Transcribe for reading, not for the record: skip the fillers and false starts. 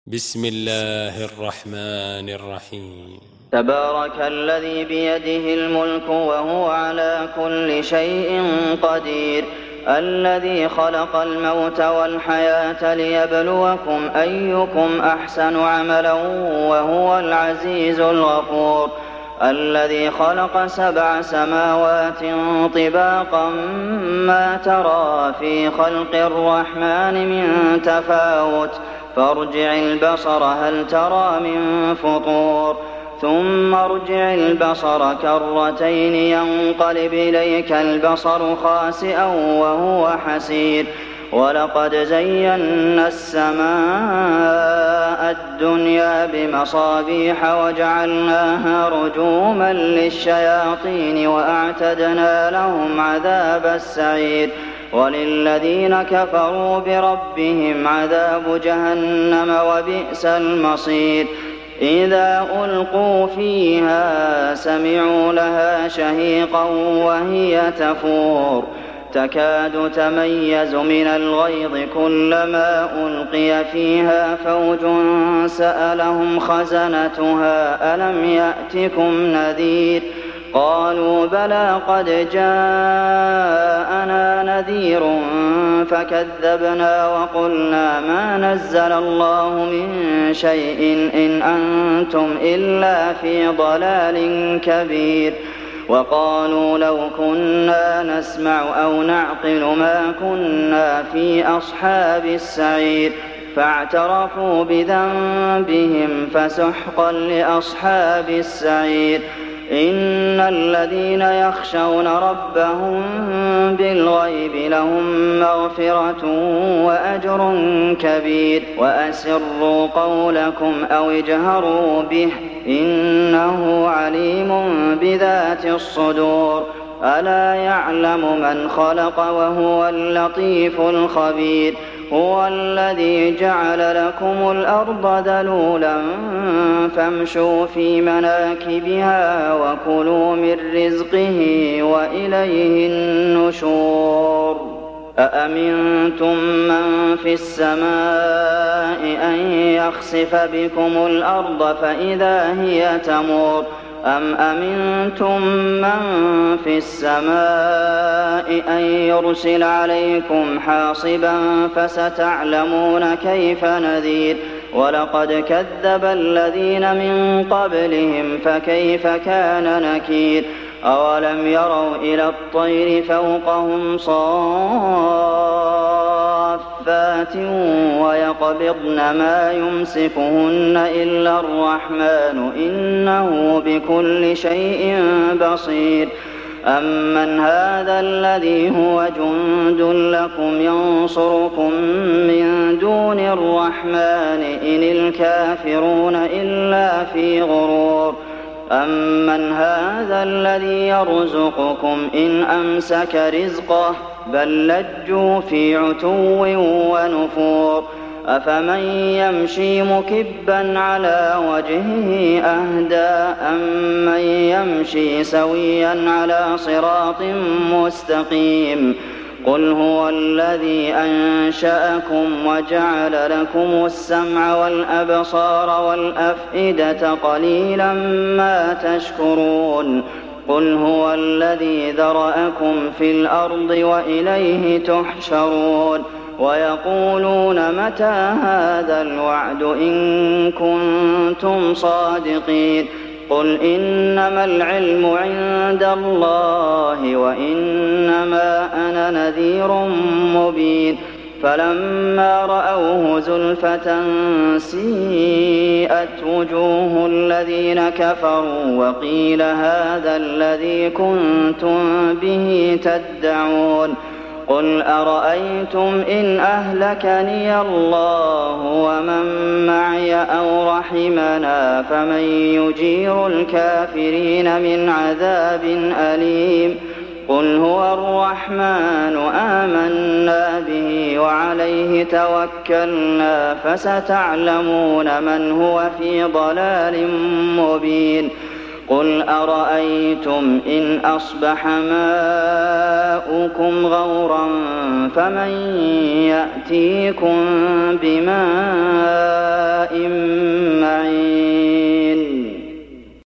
بسم الله الرحمن الرحيم. تبارك الذي بيده الملك وهو على كل شيء قدير الذي خلق الموت والحياة ليبلوكم أيكم أحسن عملا وهو العزيز الغفور الذي خلق 7 سماوات طباقا ما ترى في خلق الرحمن من تفاوت فارجع البصر هل ترى من فطور ثم ارجع البصر كرتين ينقلب إليك البصر خاسئا وهو حسير ولقد زينا السماء الدنيا بمصابيح وجعلناها رجوما للشياطين وأعتدنا لهم عذاب السعير وللذين كفروا بربهم عذاب جهنم وبئس المصير إذا ألقوا فيها سمعوا لها شهيقا وهي تفور تكاد تميز من الغيظ كلما ألقي فيها فوج سألهم خزنتها ألم يأتكم نذير قالوا بلى قد جاءنا نذير فكذبنا وقلنا ما نزل الله من شيء إن أنتم إلا في ضلال كبير وقالوا لو كنا نسمع أو نعقل ما كنا في أصحاب السعير فاعترفوا بذنبهم فسحقا لأصحاب السعير إن الذين يخشون ربهم بالغيب لهم مغفرة وأجر كبير وأسروا قولكم أو اجهروا به إنه عليم بذات الصدور ألا يعلم من خلق وهو اللطيف الخبير هو الذي جعل لكم الأرض ذلولا فامشوا في مناكبها وكلوا من رزقه وإليه النشور أأمنتم من في السماء أن يخسف بكم الأرض فإذا هي تمور أم أمنتم من في السماء أن يرسل عليكم حاصبا فستعلمون كيف نذير ولقد كذب الذين من قبلهم فكيف كان نكير أولم يروا إلى الطير فوقهم صافات ويقبضن ما يمسكهن إلا الرحمن إنه بكل شيء بصير أمن هذا الذي هو جند لكم ينصركم من دون الرحمن إن الكافرون إلا في غرور أمن هذا الذي يرزقكم إن أمسك رزقه بل لجوا في عتو ونفور أفمن يمشي مكبا على وجهه أهدى أمن يمشي سويا على صراط مستقيم قل هو الذي أنشأكم وجعل لكم السمع والأبصار والأفئدة قليلا ما تشكرون قل هو الذي ذرأكم في الأرض وإليه تحشرون ويقولون متى هذا الوعد إن كنتم صادقين قل إنما العلم عند الله وإنما أنا نذير مبين فلما رأوه زلفة سيئت وجوه الذين كفروا وقيل هذا الذي كنتم به تدعون قل أرأيتم إن أهلكني الله ومن معي أو رحمنا فمن يجير الكافرين من عذاب أليم قل هو الرحمن آمنا به وعليه توكلنا فستعلمون من هو في ضلال مبين قُلْ أَرَأَيْتُمْ إِنْ أَصْبَحَ مَاؤُكُمْ غَوْرًا فَمَن يَأْتِيكُم بِمَاءٍ